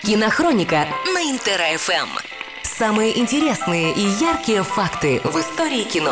Кинохроника на Интер-ФМ. Самые интересные и яркие факты в истории кино.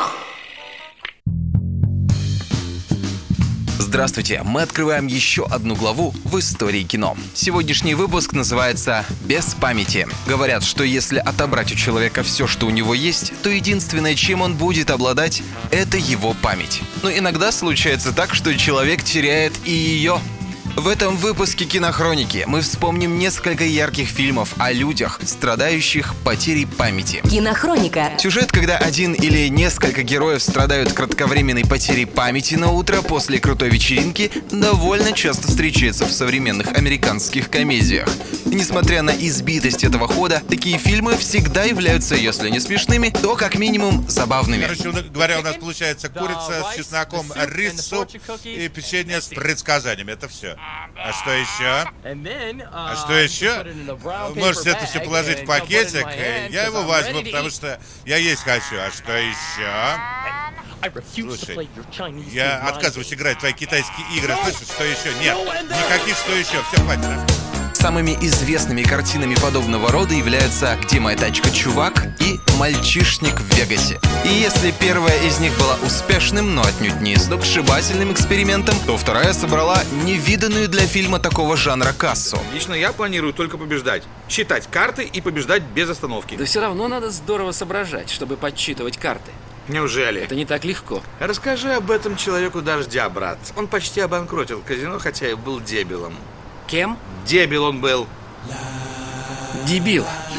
Здравствуйте, мы открываем еще одну главу в истории кино. Сегодняшний выпуск называется «Без памяти». Говорят, что если отобрать у человека все, что у него есть, то единственное, чем он будет обладать, это его память. Но иногда случается так, что человек теряет и ее. В этом выпуске «Кинохроники» мы вспомним несколько ярких фильмов о людях, страдающих потерей памяти. Кинохроника. Сюжет, когда один или несколько героев страдают кратковременной потерей памяти на утро после крутой вечеринки, довольно часто встречается в современных американских комедиях. И несмотря на избитость этого хода, такие фильмы всегда являются, если не смешными, то как минимум забавными. Короче говоря, у нас получается курица с чесноком, рис, суп и печенье с предсказаниями. Это все. А что еще? А что еще? Можете это все положить в пакетик, и я его возьму, потому что я есть хочу. А что еще? Слушай, я отказываюсь играть в твои китайские игры. Слышишь, что еще? Нет, никаких что еще. Все, хватит. Самыми известными картинами подобного рода являются «Где моя тачка, чувак?» и «Мальчишник в Вегасе». И если первая из них была успешным, но отнюдь не сногсшибательным экспериментом, то вторая собрала невиданную для фильма такого жанра кассу. Лично я планирую только побеждать. Считать карты и побеждать без остановки. Да все равно надо здорово соображать, чтобы подсчитывать карты. Неужели? Это не так легко. Расскажи об этом человеку дождя, брат. Он почти обанкротил казино, хотя и был дебилом. Кем? Дебил он был. Дебил.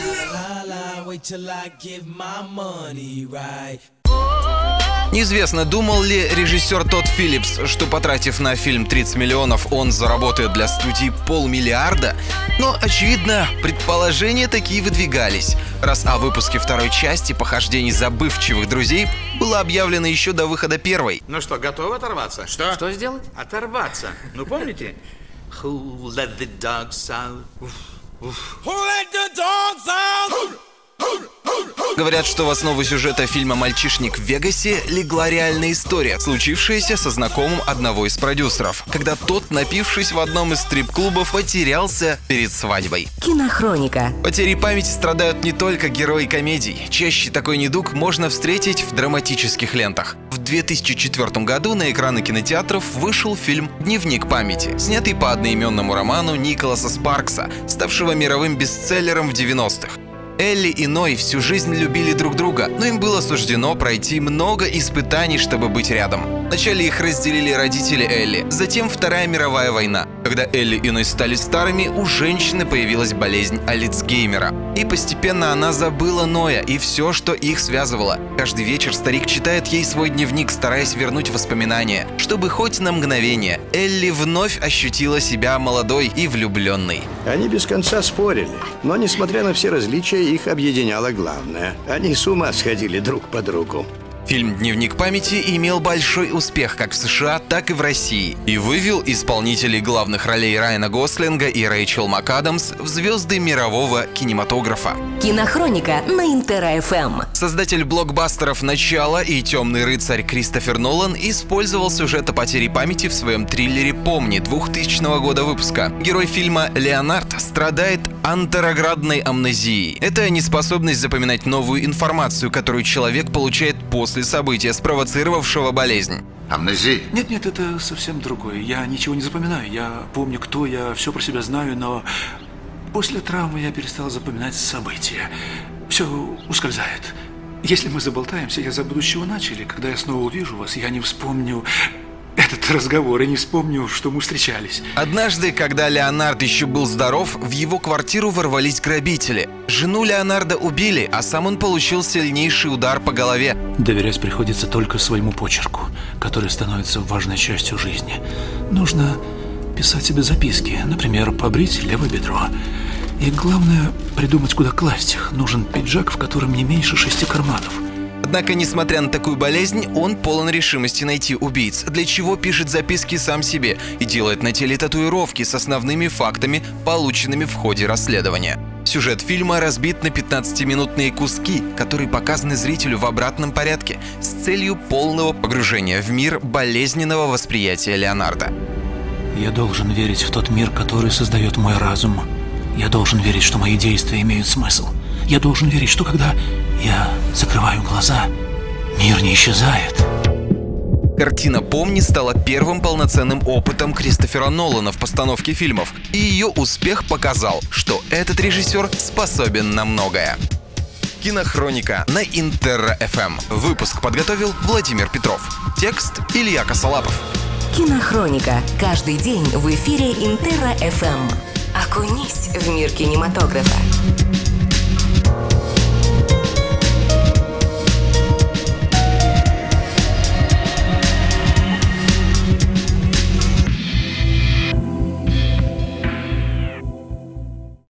Неизвестно, думал ли режиссер Тодд Филлипс, что, потратив на фильм 30 миллионов, он заработает для студии $500 миллиарда, но, очевидно, предположения такие выдвигались, раз о выпуске второй части «Похождений забывчивых друзей» было объявлено еще до выхода первой. Ну что, готовы оторваться? Что сделать? Оторваться. Ну, помните? Who let the dogs out? Who let the dogs out? Говорят, что в основу сюжета фильма «Мальчишник в Вегасе» легла реальная история, случившаяся со знакомым одного из продюсеров, когда тот, напившись в одном из стрип-клубов, потерялся перед свадьбой. Кинохроника. Потерей памяти страдают не только герои комедий. Чаще такой недуг можно встретить в драматических лентах. В 2004 году на экраны кинотеатров вышел фильм «Дневник памяти», снятый по одноименному роману Николаса Спаркса, ставшего мировым бестселлером в 90-х. Элли и Ной всю жизнь любили друг друга, но им было суждено пройти много испытаний, чтобы быть рядом. Вначале их разделили родители Элли, затем Вторая мировая война. Когда Элли и Ной стали старыми, у женщины появилась болезнь Альцгеймера. И постепенно она забыла Ноя и все, что их связывало. Каждый вечер старик читает ей свой дневник, стараясь вернуть воспоминания, чтобы хоть на мгновение Элли вновь ощутила себя молодой и влюбленной. Они без конца спорили, но, несмотря на все различия, их объединяло главное. Они с ума сходили друг по другу. Фильм «Дневник памяти» имел большой успех как в США, так и в России и вывел исполнителей главных ролей Райана Гослинга и Рэйчел МакАдамс в звезды мирового кинематографа. Кинохроника на Интер-ФМ. Создатель блокбастеров «Начало» и «Темный рыцарь» Кристофер Нолан использовал сюжет о потере памяти в своем триллере «Помни» 2000 года выпуска. Герой фильма Леонард страдает антероградной амнезией. Это неспособность запоминать новую информацию, которую человек получает после события, спровоцировавшего болезнь. Амнезия? Нет, это совсем другое. Я ничего не запоминаю. Я помню, кто я, все про себя знаю, но после травмы я перестал запоминать события. Все ускользает. Если мы заболтаемся, я забуду, с чего начали. Когда я снова увижу вас, я не вспомню этот разговор и не вспомню, что мы встречались. Однажды, когда Леонард еще был здоров, в его квартиру ворвались грабители. Жену Леонарда убили, а сам он получил сильнейший удар по голове. Доверять приходится только своему почерку, который становится важной частью жизни. Нужно писать себе записки, например, побрить левое бедро. И главное, придумать, куда класть их. Нужен пиджак, в котором не меньше 6 карманов. Однако, несмотря на такую болезнь, он полон решимости найти убийц, для чего пишет записки сам себе и делает на теле татуировки с основными фактами, полученными в ходе расследования. Сюжет фильма разбит на 15-минутные куски, которые показаны зрителю в обратном порядке с целью полного погружения в мир болезненного восприятия Леонарда. Я должен верить в тот мир, который создает мой разум. Я должен верить, что мои действия имеют смысл. Я должен верить, что когда я закрываю глаза, мир не исчезает. Картина «Помни» стала первым полноценным опытом Кристофера Нолана в постановке фильмов, и ее успех показал, что этот режиссер способен на многое. Кинохроника на Интерра FM. Выпуск подготовил Владимир Петров. Текст Илья Косолапов. Кинохроника. Каждый день в эфире Интерра FM. Окунись в мир кинематографа.